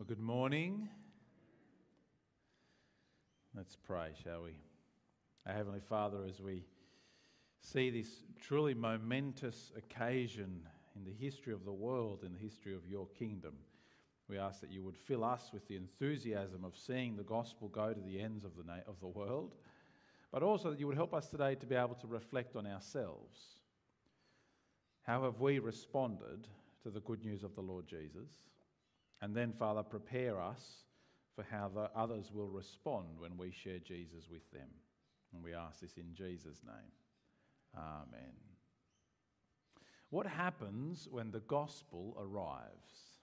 Well, good morning. Let's pray, shall we? Our Heavenly Father, as we see this truly momentous occasion in the history of the world, in the history of your kingdom, we ask that you would fill us with the enthusiasm of seeing the gospel go to the ends of the world, but also that you would help us today to be able to reflect on ourselves. How have we responded to the good news of the Lord Jesus? And then, Father, prepare us for how the others will respond when we share Jesus with them. And we ask this in Jesus' name. Amen. What happens when the gospel arrives?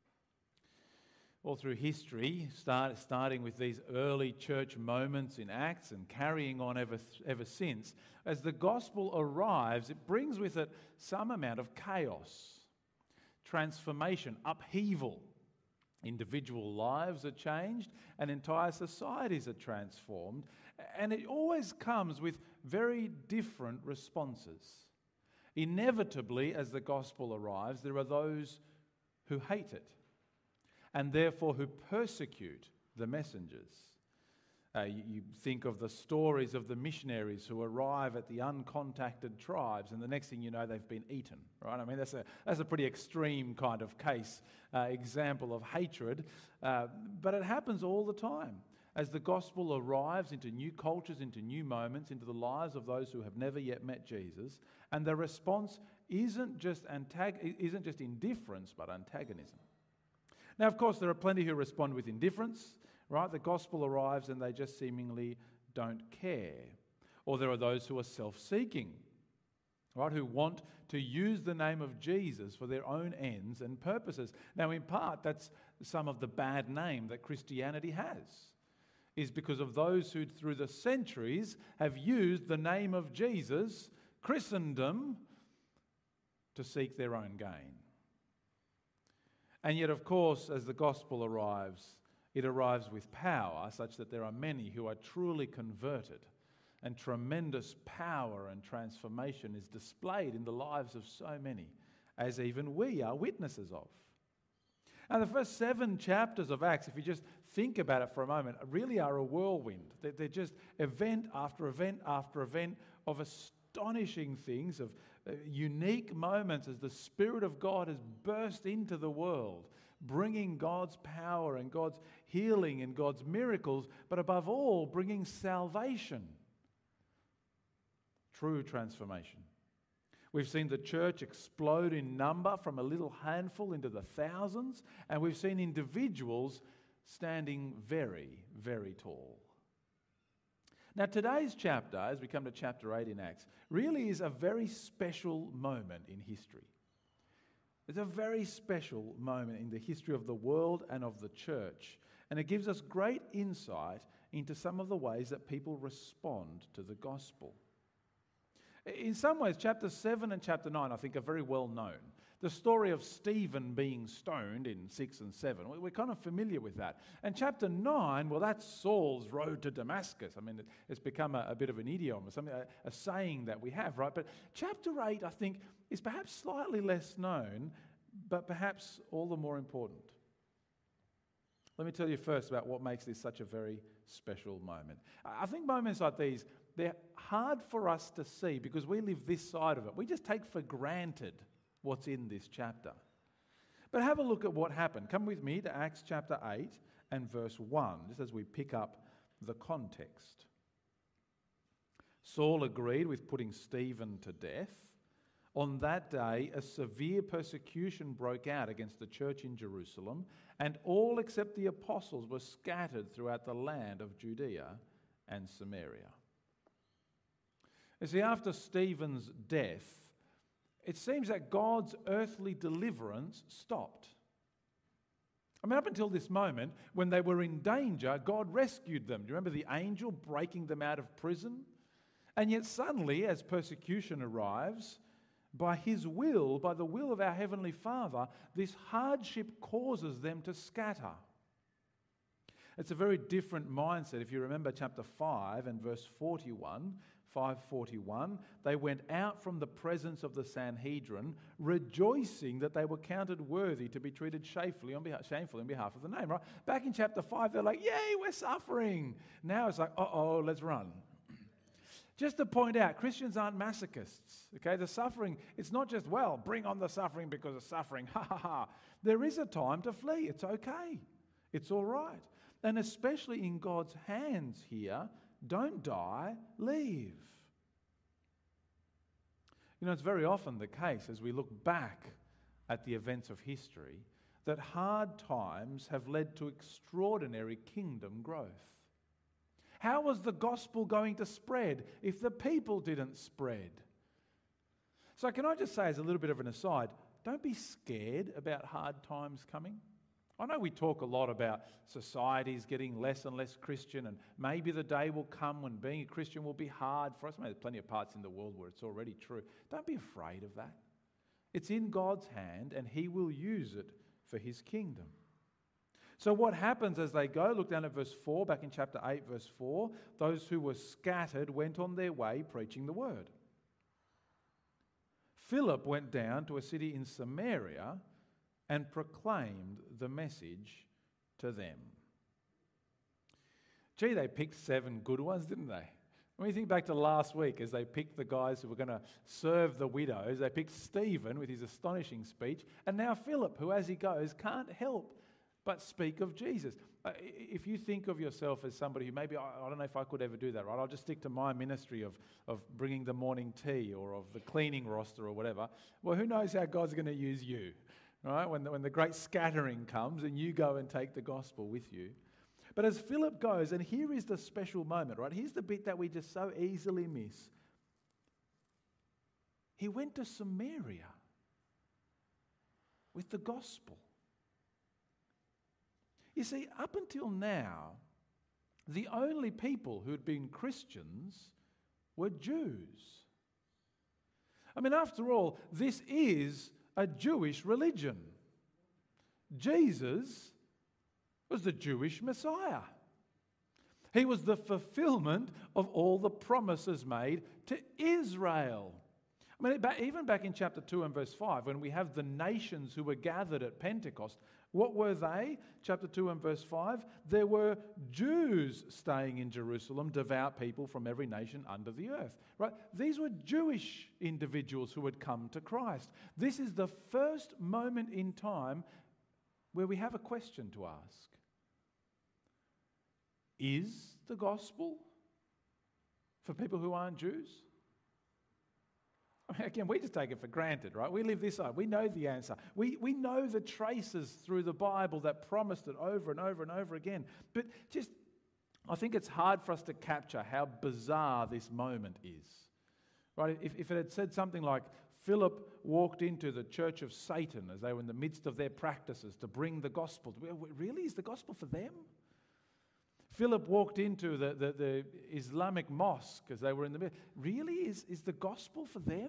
All through history, starting with these early church moments in Acts and carrying on ever since, as the gospel arrives, it brings with it some amount of chaos, transformation, upheaval. Individual lives are changed and entire societies are transformed, and it always comes with very different responses. Inevitably, as the gospel arrives, there are those who hate it and therefore who persecute the messengers. You think of the stories of the missionaries who arrive at the uncontacted tribes, and the next thing you know, they've been eaten, right? I mean, that's a pretty extreme kind of case, example of hatred, but it happens all the time. As the gospel arrives into new cultures, into new moments, into the lives of those who have never yet met Jesus, and the response isn't just indifference, but antagonism. Now, of course, there are plenty who respond with indifference, right? The gospel arrives and they just seemingly don't care. Or there are those who are self-seeking, right? Who want to use the name of Jesus for their own ends and purposes. Now, in part, that's some of the bad name that Christianity has, is because of those who, through the centuries, have used the name of Jesus, Christendom, to seek their own gain. And yet, of course, as the gospel arrives, it arrives with power, such that there are many who are truly converted, and tremendous power and transformation is displayed in the lives of so many, as even we are witnesses of. And the first 7 chapters of Acts, if you just think about it for a moment, really are a whirlwind. They're just event after event after event of astonishing things, of unique moments as the Spirit of God has burst into the world, bringing God's power and God's healing and God's miracles, but above all, bringing salvation. True transformation. We've seen the church explode in number from a little handful into the thousands, and we've seen individuals standing very, very tall. Now, today's chapter, as we come to chapter 8 in Acts, really is a very special moment in history. It's a very special moment in the history of the world and of the church, and it gives us great insight into some of the ways that people respond to the gospel. In some ways, chapter 7 and chapter 9, I think, are very well known. The story of Stephen being stoned in 6 and 7, we're kind of familiar with that. And chapter 9, well, that's Saul's road to Damascus. I mean, it's become a bit of an idiom, or something, a saying that we have, right? But chapter 8, I think, is perhaps slightly less known, but perhaps all the more important. Let me tell you first about what makes this such a very special moment. I think moments like these, they're hard for us to see because we live this side of it. We just take for granted what's in this chapter. But have a look at what happened. Come with me to Acts chapter 8 and verse 1, just as we pick up the context. Saul agreed with putting Stephen to death. On that day, a severe persecution broke out against the church in Jerusalem, and all except the apostles were scattered throughout the land of Judea and Samaria. You see, after Stephen's death, it seems that God's earthly deliverance stopped. I mean, up until this moment, when they were in danger, God rescued them. Do you remember the angel breaking them out of prison? And yet suddenly, as persecution arrives, by His will, by the will of our Heavenly Father, this hardship causes them to scatter. It's a very different mindset. If you remember chapter 5 and verse 41, 5:41, they went out from the presence of the Sanhedrin, rejoicing that they were counted worthy to be treated shamefully on behalf of the name. Right? Back in chapter 5, they're like, yay, we're suffering. Now it's like, uh-oh, let's run. Just to point out, Christians aren't masochists. Okay, the suffering, it's not just, well, bring on the suffering because of suffering. Ha ha ha. There is a time to flee. It's okay. It's all right. And especially in God's hands here, don't die, leave. You know, it's very often the case as we look back at the events of history that hard times have led to extraordinary kingdom growth. How was the gospel going to spread if the people didn't spread? So can I just say as a little bit of an aside, don't be scared about hard times coming. I know we talk a lot about societies getting less and less Christian, and maybe the day will come when being a Christian will be hard for us. I mean, there's plenty of parts in the world where it's already true. Don't be afraid of that. It's in God's hand, and He will use it for His kingdom. So what happens as they go? Look down at verse 4, back in chapter 8, verse 4. Those who were scattered went on their way preaching the word. Philip went down to a city in Samaria and proclaimed the message to them. Gee, they picked 7 good ones, didn't they? When you think back to last week, as they picked the guys who were going to serve the widows, they picked Stephen with his astonishing speech, and now Philip, who as he goes can't help but speak of Jesus. If you think of yourself as somebody who maybe, I don't know if I could ever do that, right? I'll just stick to my ministry of bringing the morning tea or of the cleaning roster or whatever. Well, who knows how God's going to use you, right? When the great scattering comes and you go and take the gospel with you. But as Philip goes, and here is the special moment, right? Here's the bit that we just so easily miss. He went to Samaria with the gospel. You see, up until now, the only people who had been Christians were Jews. I mean, after all, this is a Jewish religion. Jesus was the Jewish Messiah. He was the fulfillment of all the promises made to Israel. I mean, even back in chapter 2 and verse 5, when we have the nations who were gathered at Pentecost, what were they? Chapter 2 and verse 5, there were Jews staying in Jerusalem, devout people from every nation under the earth. Right? These were Jewish individuals who had come to Christ. This is the first moment in time where we have a question to ask. Is the gospel for people who aren't Jews? I mean, again, we just take it for granted, right? We live this side. We know the answer. We know the traces through the Bible that promised it over and over and over again. But just, I think it's hard for us to capture how bizarre this moment is. Right? If it had said something like, Philip walked into the church of Satan as they were in the midst of their practices to bring the gospel. Really? Is the gospel for them? Philip walked into the Islamic mosque as they were in the middle. Really? Is the gospel for them?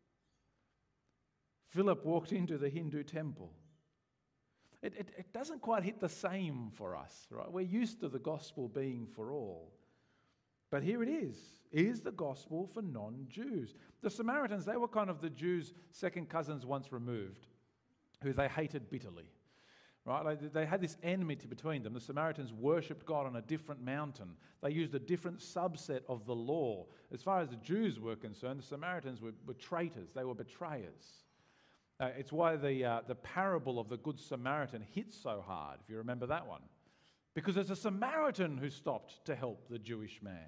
Philip walked into the Hindu temple. It doesn't quite hit the same for us, right? We're used to the gospel being for all. But here it is. Is the gospel for non-Jews? The Samaritans, they were kind of the Jews' second cousins once removed, who they hated bitterly. Right? They had this enmity between them. The Samaritans worshipped God on a different mountain. They used a different subset of the law. As far as the Jews were concerned, the Samaritans were traitors. They were betrayers. It's why the parable of the Good Samaritan hits so hard, if you remember that one. Because it's a Samaritan who stopped to help the Jewish man.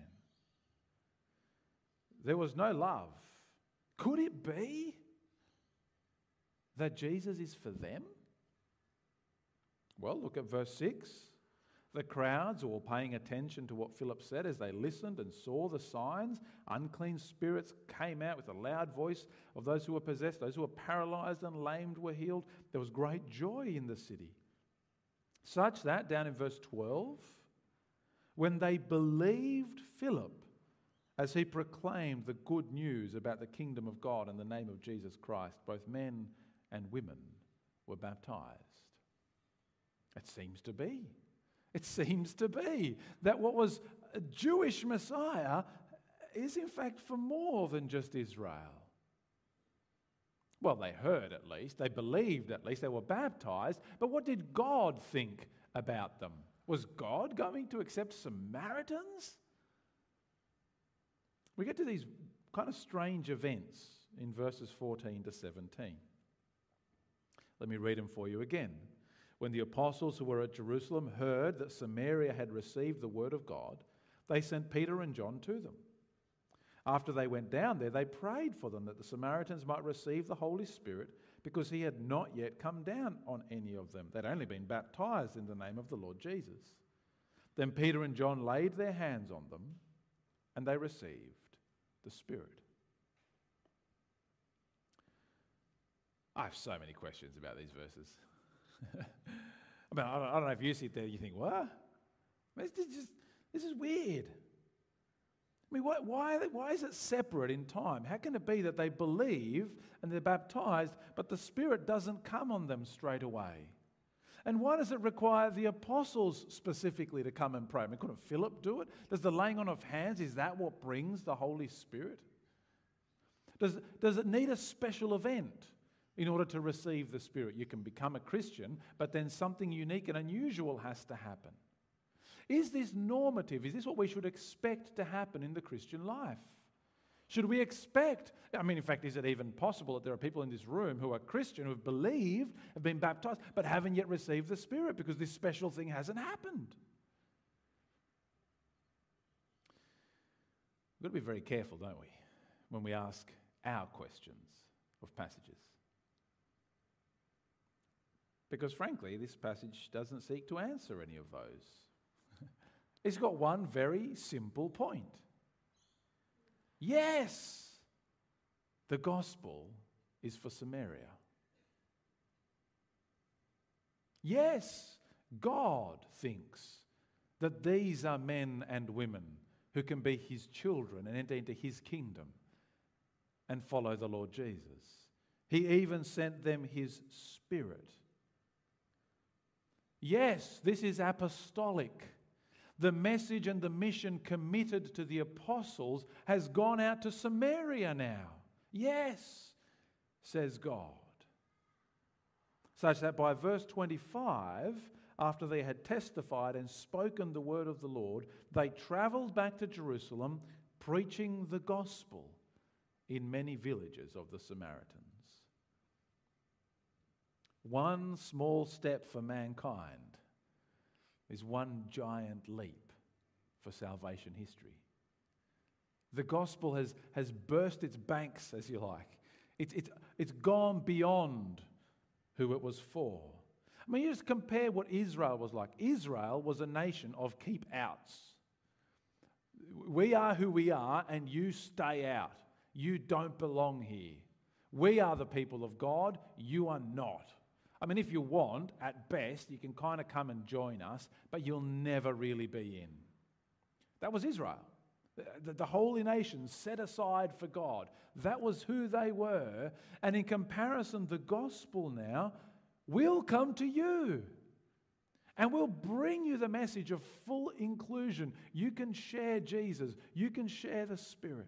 There was no love. Could it be that Jesus is for them? Well, look at verse 6. The crowds were paying attention to what Philip said as they listened and saw the signs. Unclean spirits came out with a loud voice of those who were possessed. Those who were paralyzed and lamed were healed. There was great joy in the city. Such that, down in verse 12, when they believed Philip as he proclaimed the good news about the kingdom of God in the name of Jesus Christ, both men and women were baptized. It seems to be that what was a Jewish Messiah is in fact for more than just Israel. Well, they heard at least, they believed at least, they were baptized, but what did God think about them? Was God going to accept Samaritans? We get to these kind of strange events in verses 14 to 17. Let me read them for you again. When the apostles who were at Jerusalem heard that Samaria had received the word of God, they sent Peter and John to them. After they went down there, they prayed for them that the Samaritans might receive the Holy Spirit, because he had not yet come down on any of them. They'd only been baptized in the name of the Lord Jesus. Then Peter and John laid their hands on them, and they received the Spirit. I have so many questions about these verses. I mean, I don't know if you sit there and you think, what? This is weird. I mean, why is it separate in time? How can it be that they believe and they're baptized, but the Spirit doesn't come on them straight away? And why does it require the apostles specifically to come and pray? I mean, couldn't Philip do it? Does the laying on of hands, is that what brings the Holy Spirit? Does it need a special event in order to receive the Spirit? You can become a Christian, but then something unique and unusual has to happen. Is this normative? Is this what we should expect to happen in the Christian life? Should we expect, in fact, is it even possible that there are people in this room who are Christian, who have believed, have been baptized, but haven't yet received the Spirit because this special thing hasn't happened? We've got to be very careful, don't we, when we ask our questions of passages. Because frankly, this passage doesn't seek to answer any of those. It's got one very simple point. Yes, the gospel is for Samaria. Yes, God thinks that these are men and women who can be his children and enter into his kingdom and follow the Lord Jesus. He even sent them his Spirit. Yes, this is apostolic. The message and the mission committed to the apostles has gone out to Samaria now. Yes, says God. Such that by verse 25, after they had testified and spoken the word of the Lord, they travelled back to Jerusalem, preaching the gospel in many villages of the Samaritans. One small step for mankind is one giant leap for salvation history. The gospel has burst its banks, as you like. It's gone beyond who it was for. I mean, you just compare what Israel was like. Israel was a nation of keep-outs. We are who we are, and you stay out. You don't belong here. We are the people of God. You are not. I mean, if you want, at best, you can kind of come and join us, but you'll never really be in. That was Israel. The holy nation set aside for God. That was who they were. And in comparison, the gospel now will come to you. And we'll bring you the message of full inclusion. You can share Jesus. You can share the Spirit.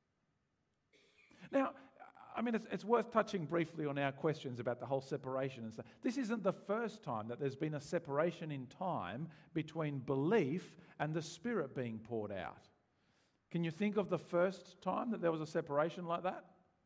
Now, I mean, it's worth touching briefly on our questions about the whole separation and stuff. This isn't the first time that there's been a separation in time between belief and the Spirit being poured out. Can you think of the first time that there was a separation like that?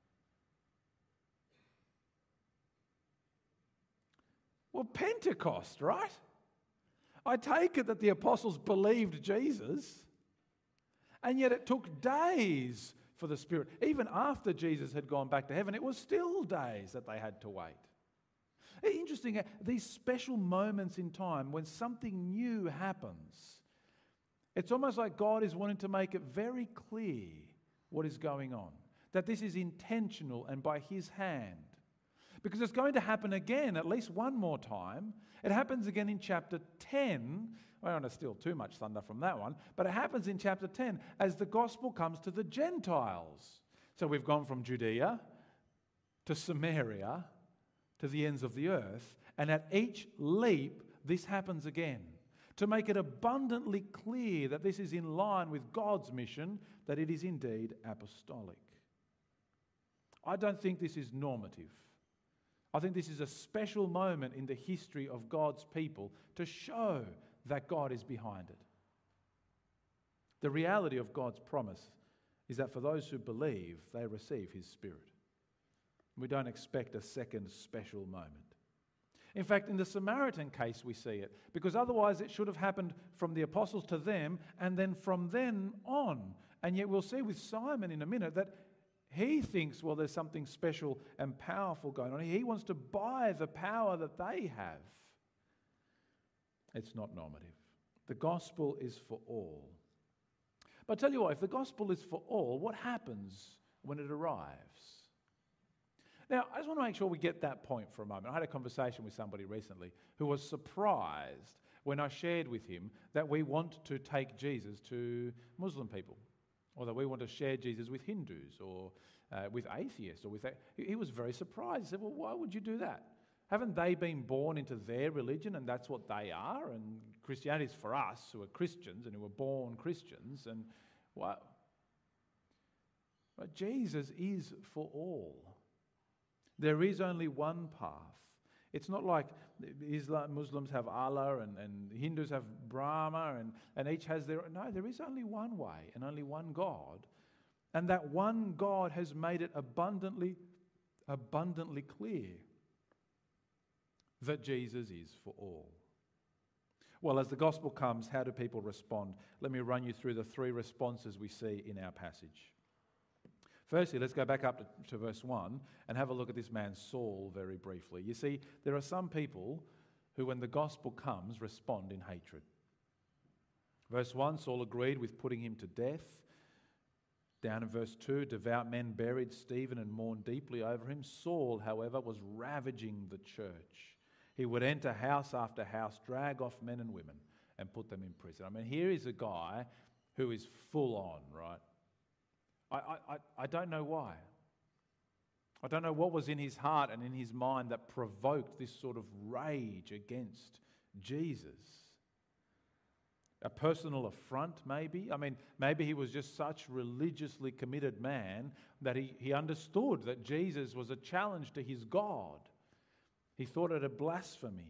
Well, Pentecost, right? I take it that the apostles believed Jesus, and yet it took days for the Spirit. Even after Jesus had gone back to heaven, it was still days that they had to wait. Interesting, these special moments in time when something new happens. It's almost like God is wanting to make it very clear what is going on, that this is intentional and by his hand. Because it's going to happen again, at least one more time. It happens again in chapter 10. I don't want to steal too much thunder from that one, but it happens in chapter 10 as the gospel comes to the Gentiles. So we've gone from Judea to Samaria to the ends of the earth, and at each leap, this happens again. to make it abundantly clear that this is in line with God's mission, that it is indeed apostolic. I don't think this is normative. I think this is a special moment in the history of God's people to show that God is behind it. The reality of God's promise is that for those who believe, they receive His Spirit. We don't expect a second special moment. In fact, in the Samaritan case we see it, because otherwise it should have happened from the apostles to them and then from then on. And yet we'll see with Simon in a minute that he thinks, well, there's something special and powerful going on. He wants to buy the power that they have. It's not normative. The gospel is for all. But I tell you what, if the gospel is for all, what happens when it arrives? Now, I just want to make sure we get that point for a moment. I had a conversation with somebody recently who was surprised when I shared with him that we want to take Jesus to Muslim people, or that we want to share Jesus with Hindus or with atheists. He was very surprised. He said, well, why would you do that? Haven't they been born into their religion and that's what they are? And Christianity is for us who are Christians and who are born Christians. And what? But Jesus is for all. There is only one path. It's not like Muslims have Allah and Hindus have Brahma and each has their... No, there is only one way and only one God. And that one God has made it abundantly clear that Jesus is for all. Well, as the gospel comes, how do people respond? Let me run you through the three responses we see in our passage. Firstly, let's go back up to verse 1 and have a look at this man Saul very briefly. You see, there are some people who, when the gospel comes, respond in hatred. Verse 1, Saul agreed with putting him to death. Down in verse 2, devout men buried Stephen and mourned deeply over him. Saul, however, was ravaging the church. He would enter house after house, drag off men and women, and put them in prison. I mean, here is a guy who is full on, right? I don't know why. I don't know what was in his heart and in his mind that provoked this sort of rage against Jesus. A personal affront, maybe? I mean, maybe he was just such religiously committed man that he understood that Jesus was a challenge to his God. He thought it a blasphemy.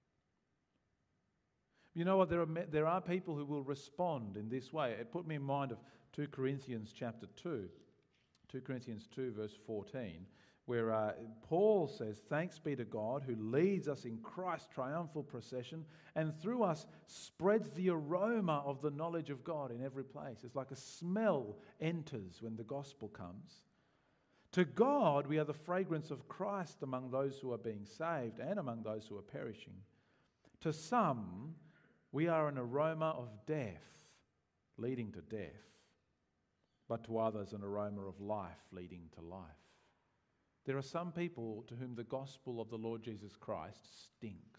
You know what? There are people who will respond in this way. It put me in mind of 2 Corinthians chapter 2. 2 Corinthians 2 verse 14, where Paul says, "Thanks be to God who leads us in Christ's triumphal procession and through us spreads the aroma of the knowledge of God in every place." It's like a smell enters when the gospel comes. To God, we are the fragrance of Christ among those who are being saved and among those who are perishing. To some, we are an aroma of death, leading to death, but to others an aroma of life, leading to life. There are some people to whom the gospel of the Lord Jesus Christ stinks.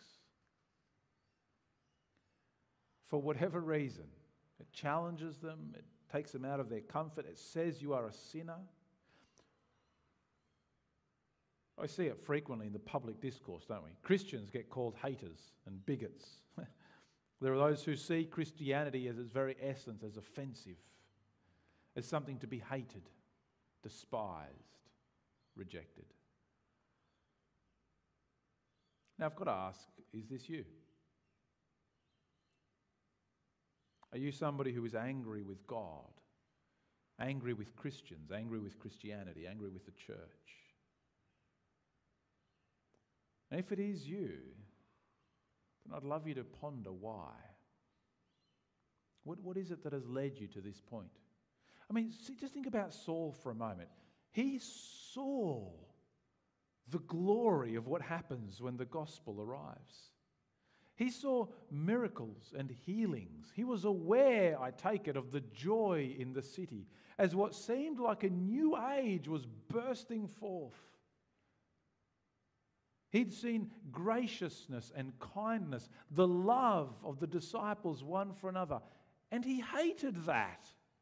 For whatever reason, it challenges them, it takes them out of their comfort, it says you are a sinner. I see it frequently in the public discourse, don't we? Christians get called haters and bigots. There are those who see Christianity as its very essence as offensive, as something to be hated, despised, rejected. Now I've got to ask, is this you? Are you somebody who is angry with God, angry with Christians, angry with Christianity, angry with the church? And if it is you, then I'd love you to ponder why. What is it that has led you to this point? I mean, just think about Saul for a moment. He saw the glory of what happens when the gospel arrives. He saw miracles and healings. He was aware, I take it, of the joy in the city as what seemed like a new age was bursting forth. He'd seen graciousness and kindness, the love of the disciples one for another, and he hated that.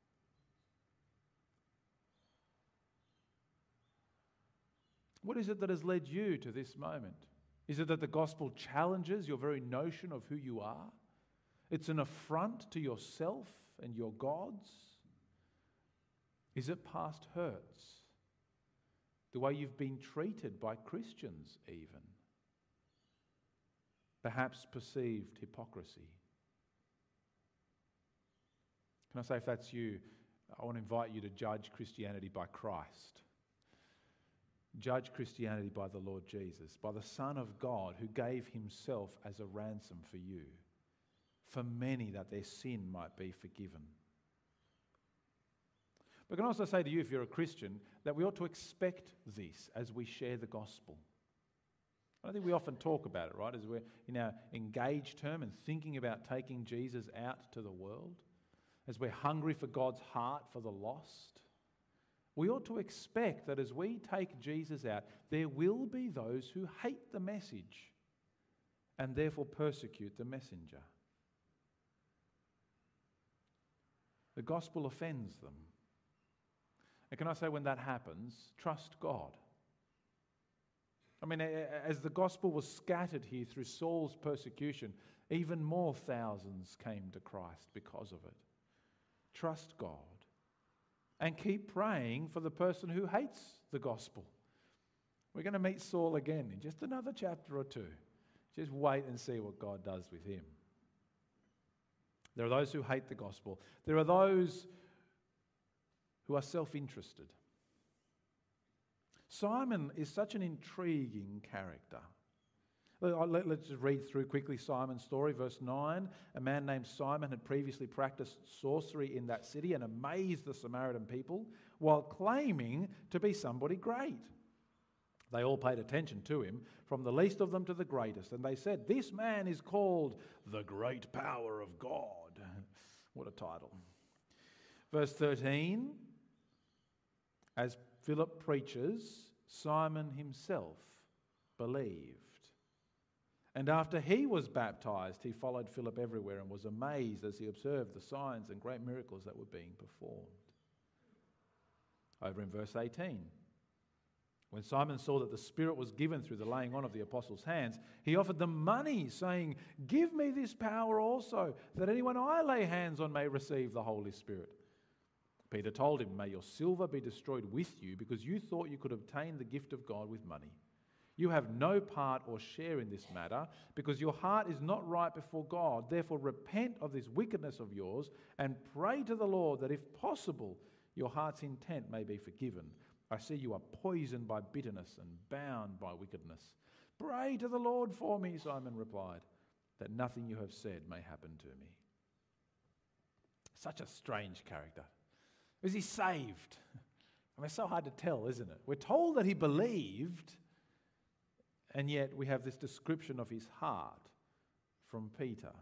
What is it that has led you to this moment? Is it that the gospel challenges your very notion of who you are? It's an affront to yourself and your gods? Is it past hurts? The way you've been treated by Christians even? Perhaps perceived hypocrisy. Can I say, if that's you, I want to invite you to judge Christianity by Christ. Judge Christianity by the Lord Jesus, by the Son of God who gave himself as a ransom for you, for many, that their sin might be forgiven. But I can also say to you, if you're a Christian, that we ought to expect this as we share the gospel. I think we often talk about it, right? As we're in our engaged term and thinking about taking Jesus out to the world, as we're hungry for God's heart for the lost, we ought to expect that as we take Jesus out, there will be those who hate the message and therefore persecute the messenger. The gospel offends them. And can I say, when that happens, trust God. I mean, as the gospel was scattered here through Saul's persecution, even more thousands came to Christ because of it. Trust God. And keep praying for the person who hates the gospel. We're going to meet Saul again in just another chapter or two. Just wait and see what God does with him. There are those who hate the gospel. There are those who are self-interested. Simon is such an intriguing character. Let's just read through quickly Simon's story. Verse 9, a man named Simon had previously practiced sorcery in that city and amazed the Samaritan people while claiming to be somebody great. They all paid attention to him, from the least of them to the greatest, and they said, "This man is called the great power of God." What a title. Verse 13, as Philip preaches, Simon himself believed. And after he was baptized, he followed Philip everywhere and was amazed as he observed the signs and great miracles that were being performed. Over in verse 18, when Simon saw that the Spirit was given through the laying on of the apostles' hands, he offered them money, saying, "Give me this power also, that anyone I lay hands on may receive the Holy Spirit." Peter told him, "May your silver be destroyed with you, because you thought you could obtain the gift of God with money. You have no part or share in this matter, because your heart is not right before God. Therefore repent of this wickedness of yours and pray to the Lord that if possible your heart's intent may be forgiven. I see you are poisoned by bitterness and bound by wickedness." "Pray to the Lord for me," Simon replied, "that nothing you have said may happen to me." Such a strange character. Was he saved? I mean, it's so hard to tell, isn't it? We're told that he believed, and yet we have this description of his heart from Peter.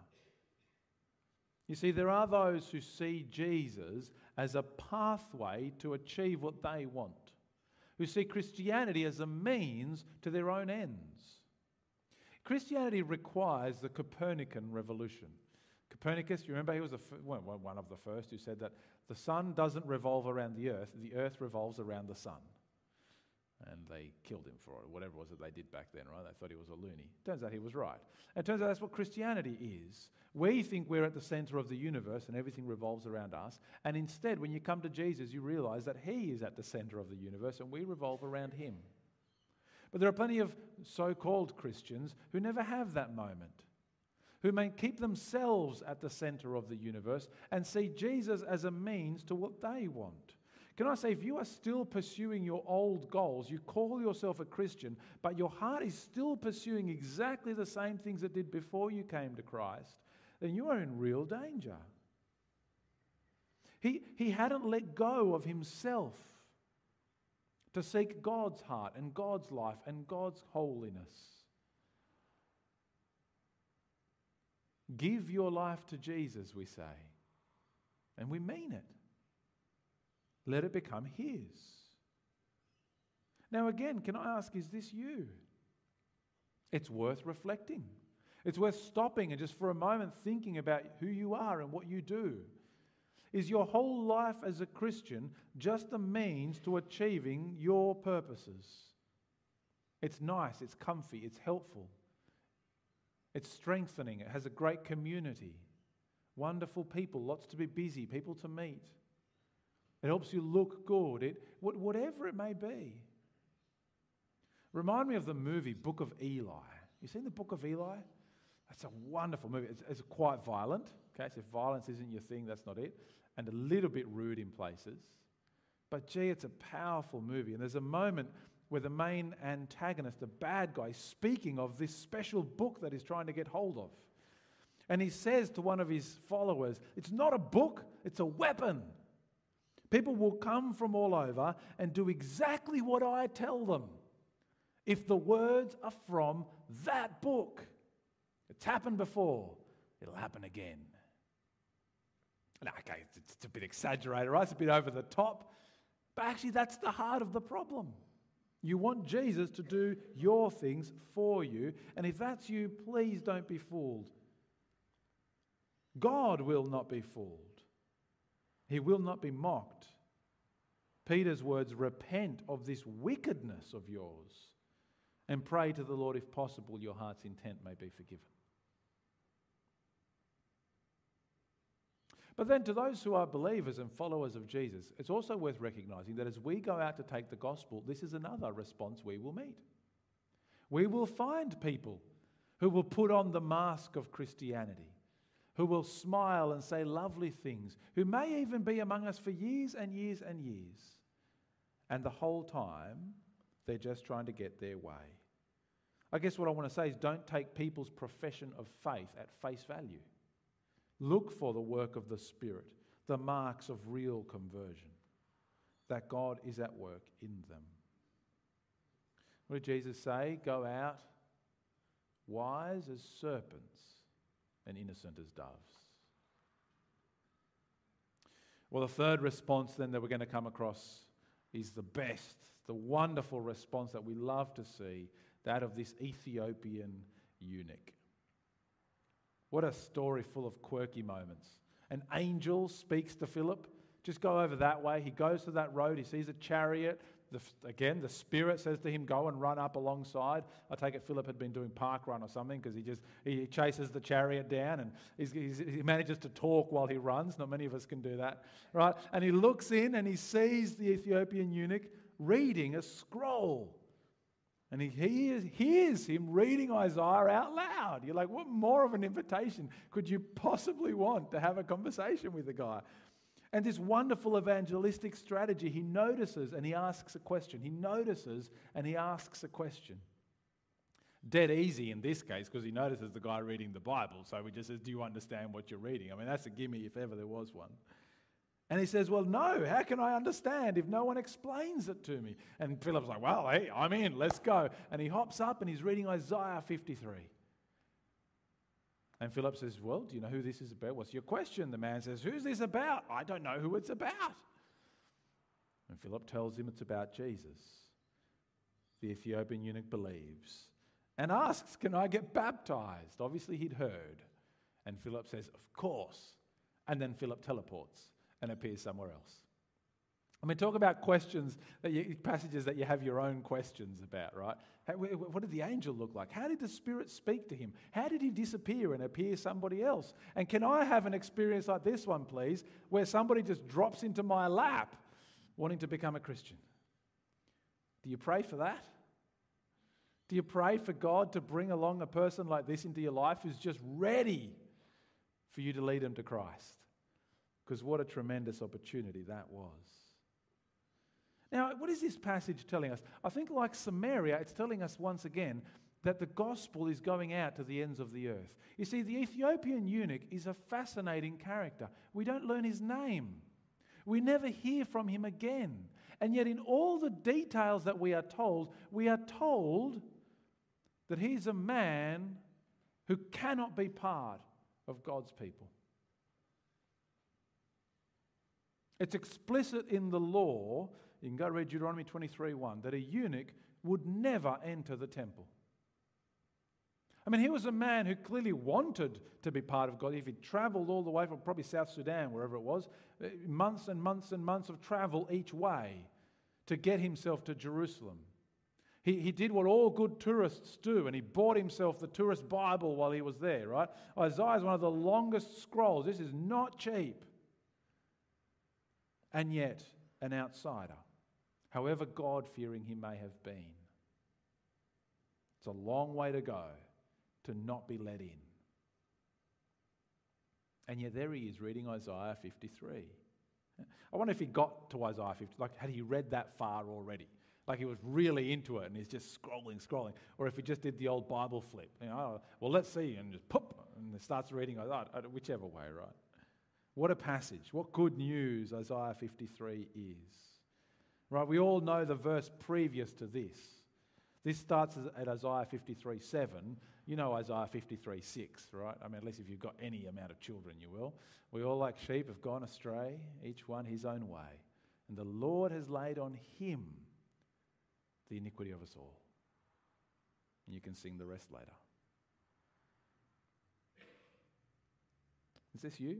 You see, there are those who see Jesus as a pathway to achieve what they want, who see Christianity as a means to their own ends. Christianity requires the Copernican revolution. Copernicus, you remember, he was one of the first who said that the sun doesn't revolve around the earth revolves around the sun. And they killed him for it, whatever it was that they did back then, right? They thought he was a loony. Turns out he was right. And it turns out that's what Christianity is. We think we're at the centre of the universe and everything revolves around us. And instead, when you come to Jesus, you realise that he is at the centre of the universe and we revolve around him. But there are plenty of so-called Christians who never have that moment, who may keep themselves at the centre of the universe and see Jesus as a means to what they want. Can I say, if you are still pursuing your old goals, you call yourself a Christian, but your heart is still pursuing exactly the same things it did before you came to Christ, then you are in real danger. He hadn't let go of himself to seek God's heart and God's life and God's holiness. Give your life to Jesus, we say, and we mean it. Let it become his. Now again, can I ask, is this you? It's worth reflecting. It's worth stopping and just for a moment thinking about who you are and what you do. Is your whole life as a Christian just a means to achieving your purposes? It's nice, it's comfy, it's helpful, it's strengthening, it has a great community. wonderful people, lots to be busy, people to meet. It helps you look good, whatever it may be. Remind me of the movie Book of Eli. You seen the Book of Eli? That's a wonderful movie. It's quite violent. Okay, so if violence isn't your thing, that's not it. And a little bit rude in places. But gee, it's a powerful movie. And there's a moment where the main antagonist, the bad guy, is speaking of this special book that he's trying to get hold of. And he says to one of his followers, it's not a book, it's a weapon. People will come from all over and do exactly what I tell them if the words are from that book. It's happened before, it'll happen again. Now, okay, it's a bit exaggerated, right? It's a bit over the top. But actually, that's the heart of the problem. You want Jesus to do your things for you. And if that's you, please don't be fooled. God will not be fooled. He will not be mocked. Peter's words, repent of this wickedness of yours and pray to the Lord if possible your heart's intent may be forgiven. But then to those who are believers and followers of Jesus, it's also worth recognizing that as we go out to take the gospel, this is another response we will meet. We will find people who will put on the mask of Christianity, who will smile and say lovely things, who may even be among us for years and years and years. And the whole time, they're just trying to get their way. I guess what I want to say is don't take people's profession of faith at face value. Look for the work of the Spirit, the marks of real conversion, that God is at work in them. What did Jesus say? Go out wise as serpents and innocent as doves. Well, the third response then that we're going to come across is the best, the wonderful response that we love to see, that of this Ethiopian eunuch. What a story full of quirky moments. An angel speaks to Philip. Just go over that way. He goes to that road. He sees a chariot. Again, the Spirit says to him, go and run up alongside. I take it Philip had been doing park run or something because he chases the chariot down and he manages to talk while he runs. Not many of us can do that, right? And he looks in and he sees the Ethiopian eunuch reading a scroll. And he hears him reading Isaiah out loud. You're like, what more of an invitation could you possibly want to have a conversation with the guy? And this wonderful evangelistic strategy, he notices and he asks a question. He notices and he asks a question. Dead easy in this case because he notices the guy reading the Bible. So he just says, do you understand what you're reading? I mean, that's a gimme if ever there was one. And he says, well, no, how can I understand if no one explains it to me? And Philip's like, well, hey, I'm in, let's go. And he hops up and he's reading Isaiah 53. And Philip says, well, do you know who this is about? What's your question? The man says, who's this about? I don't know who it's about. And Philip tells him it's about Jesus. The Ethiopian eunuch believes and asks, can I get baptized? Obviously he'd heard. And Philip says, of course. And then Philip teleports and appears somewhere else. I mean, talk about questions, passages that you have your own questions about, right? What did the angel look like? How did the Spirit speak to him? How did he disappear and appear somebody else? And can I have an experience like this one, please, where somebody just drops into my lap wanting to become a Christian? Do you pray for that? Do you pray for God to bring along a person like this into your life who's just ready for you to lead them to Christ? Because what a tremendous opportunity that was. Now, what is this passage telling us? I think like Samaria, it's telling us once again that the gospel is going out to the ends of the earth. You see, the Ethiopian eunuch is a fascinating character. We don't learn his name. We never hear from him again. And yet in all the details that we are told that he's a man who cannot be part of God's people. It's explicit in the law, you can go read Deuteronomy 23:1, that a eunuch would never enter the temple. I mean, he was a man who clearly wanted to be part of God. If he'd travelled all the way from probably South Sudan, wherever it was, months and months and months of travel each way to get himself to Jerusalem. He did what all good tourists do, and he bought himself the tourist Bible while he was there, right? Isaiah is one of the longest scrolls. This is not cheap. And yet, an outsider, however God-fearing he may have been. It's a long way to go to not be let in. And yet there he is reading Isaiah 53. I wonder if he got to Isaiah 50, like had he read that far already? Like he was really into it and he's just scrolling. Or if he just did the old Bible flip. Well, let's see, and just pop, and starts reading Isaiah, whichever way, right? What a passage. What good news Isaiah 53 is. Right, we all know the verse previous to this. This starts at Isaiah 53:7. You know Isaiah 53:6, right? I mean, at least if you've got any amount of children, you will. We all like sheep have gone astray, each one his own way. And the Lord has laid on him the iniquity of us all. And you can sing the rest later. Is this you?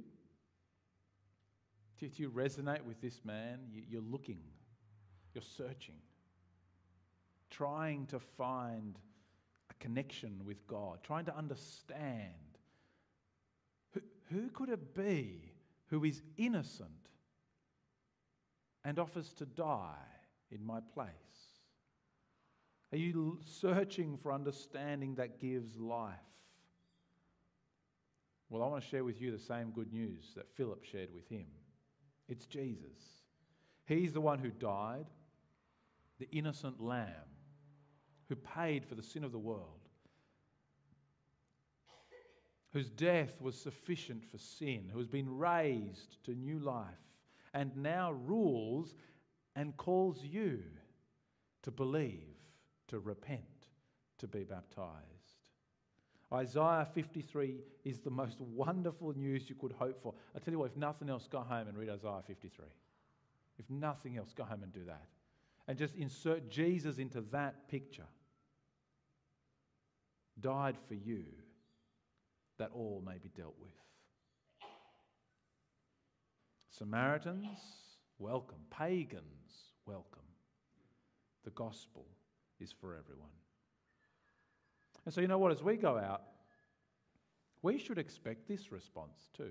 Do you resonate with this man? You're looking. You're searching. Trying to find a connection with God. Trying to understand. Who could it be who is innocent and offers to die in my place? Are you searching for understanding that gives life? Well, I want to share with you the same good news that Philip shared with him. It's Jesus. He's the one who died, the innocent lamb, who paid for the sin of the world, whose death was sufficient for sin, who has been raised to new life, and now rules and calls you to believe, to repent, to be baptized. Isaiah 53 is the most wonderful news you could hope for. I tell you what, if nothing else, go home and read Isaiah 53. If nothing else, go home and do that. And just insert Jesus into that picture. Died for you, that all may be dealt with. Samaritans, welcome. Pagans, welcome. The gospel is for everyone. And so you know what, as we go out, we should expect this response too.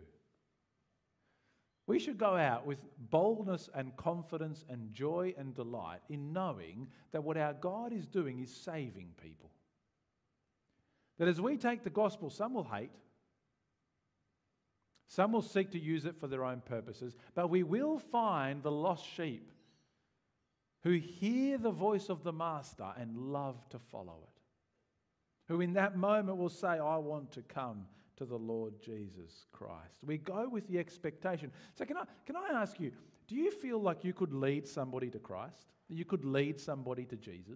We should go out with boldness and confidence and joy and delight in knowing that what our God is doing is saving people. That as we take the gospel, some will hate, some will seek to use it for their own purposes, but we will find the lost sheep who hear the voice of the Master and love to follow it. Who in that moment will say, I want to come to the Lord Jesus Christ. We go with the expectation. So can I ask you, do you feel like you could lead somebody to Christ? That you could lead somebody to Jesus?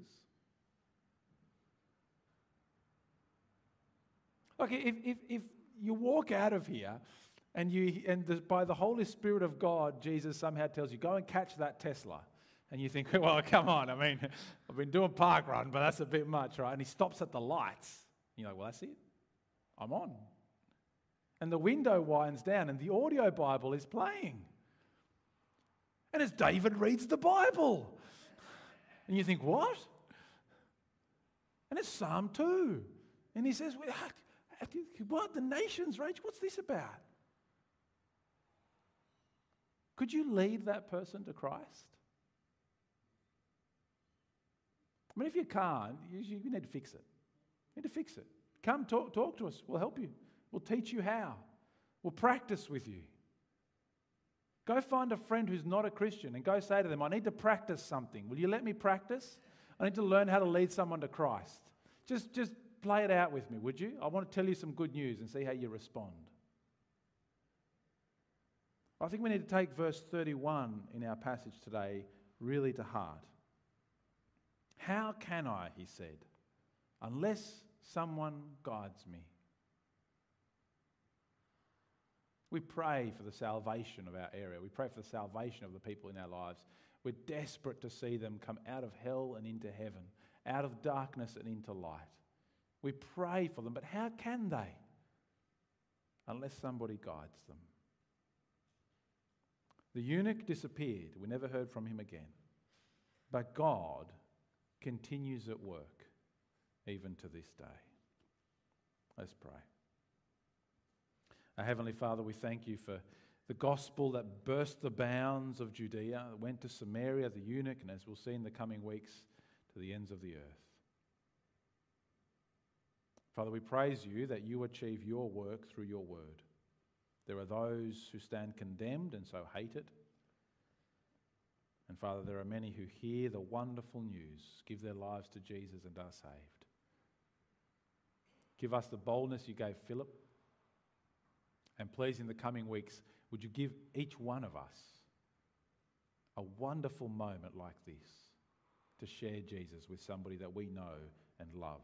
Okay, if you walk out of here by the Holy Spirit of God, Jesus somehow tells you, go and catch that Tesla. And you think, well, come on, I mean, I've been doing park run, but that's a bit much, right? And he stops at the lights. You're like, well, that's it. I'm on. And the window winds down and the audio Bible is playing. And it's David reads the Bible. And you think, what? And it's Psalm 2. And he says, what? The nations rage? What's this about? Could you lead that person to Christ? I mean, if you can't, you need to fix it. You need to fix it. Come talk to us. We'll help you. We'll teach you how. We'll practice with you. Go find a friend who's not a Christian and go say to them, I need to practice something. Will you let me practice? I need to learn how to lead someone to Christ. Just play it out with me, would you? I want to tell you some good news and see how you respond. I think we need to take verse 31 in our passage today really to heart. How can I, he said, unless someone guides me? We pray for the salvation of our area. We pray for the salvation of the people in our lives. We're desperate to see them come out of hell and into heaven, out of darkness and into light. We pray for them, but how can they? Unless somebody guides them. The eunuch disappeared. We never heard from him again. But God continues at work even to this day. Let's pray. Our Heavenly Father, we thank you for the gospel that burst the bounds of Judea, went to Samaria, the eunuch, and as we'll see in the coming weeks, to the ends of the earth. Father, we praise you that you achieve your work through your word. There are those who stand condemned and so hate it. And Father, there are many who hear the wonderful news, give their lives to Jesus and are saved. Give us the boldness you gave Philip. And please, in the coming weeks, would you give each one of us a wonderful moment like this to share Jesus with somebody that we know and love.